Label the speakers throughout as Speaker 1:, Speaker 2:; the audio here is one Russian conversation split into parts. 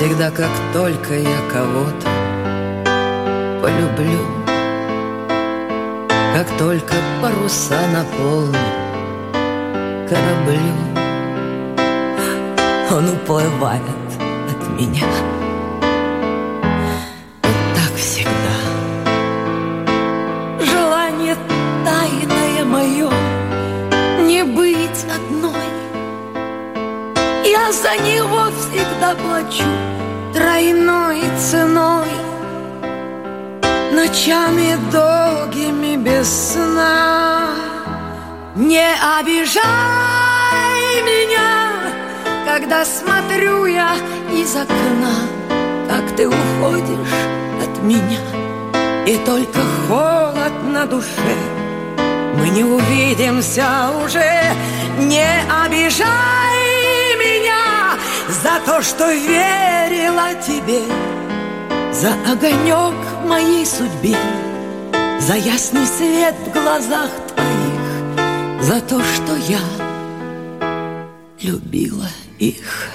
Speaker 1: Всегда, как только я кого-то полюблю, как только паруса наполню кораблю, он уплывает от меня. Вот так всегда. Желание тайное мое не быть одной. Я за него всегда плачу тройной ценой, ночами долгими без сна. Не обижай меня, когда смотрю я из окна, как ты уходишь от меня, и только холод на душе. Мы не увидимся уже. Не обижай меня за то, что верила тебе, за огонек в моей судьбе, за ясный свет в глазах твоих, за то, что я любила их.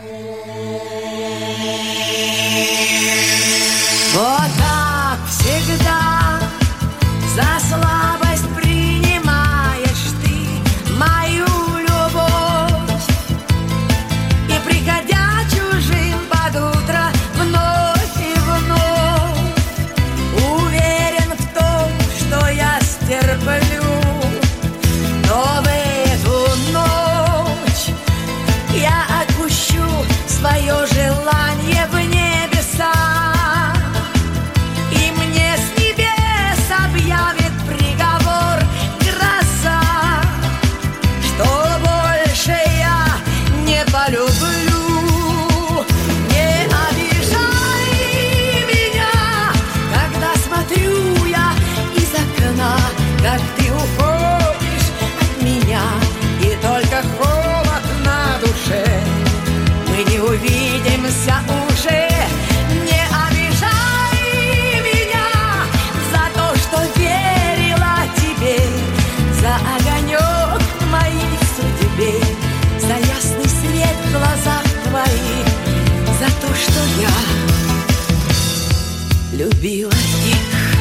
Speaker 1: Вот так всегда за слабость принимаешь ты мою любовь, и, приходя чужим под утро, вновь и вновь уверен в том, что я стерплю. Но в эту ночь я отпущу свое желание в небеса, и мне с небес объявит приговор гроза, что больше я не полюблю. Не обижай меня, когда смотрю я из окна, как ты уходишь от меня, и только холод на душе. Мы не увидимся уже. Не обижай меня за то, что верила тебе, за огонек в моей судьбе, за ясный свет в глазах твоих, за то, что я любила их.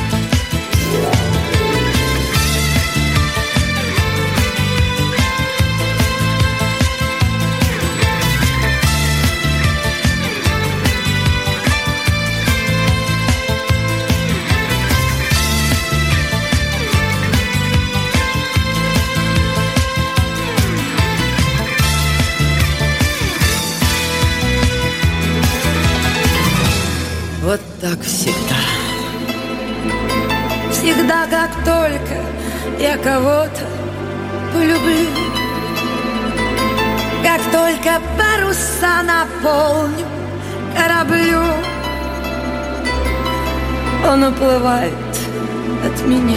Speaker 1: Вот так всегда. Всегда, как только я кого-то полюблю, как только паруса наполню кораблю, он уплывает от меня.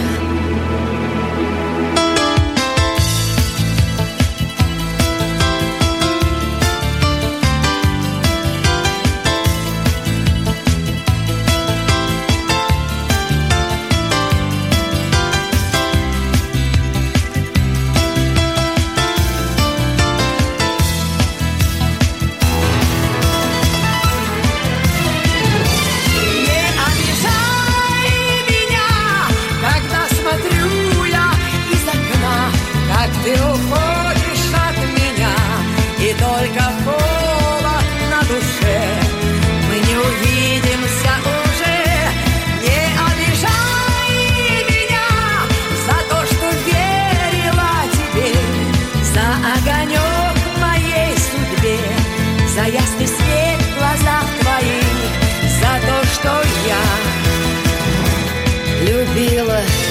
Speaker 1: Ты уходишь от меня, и только холод на душе. Мы не увидимся уже. Не обижай меня за то, что верила тебе, за огонек в моей судьбе, за ясный свет в глазах твоих, за то, что я любила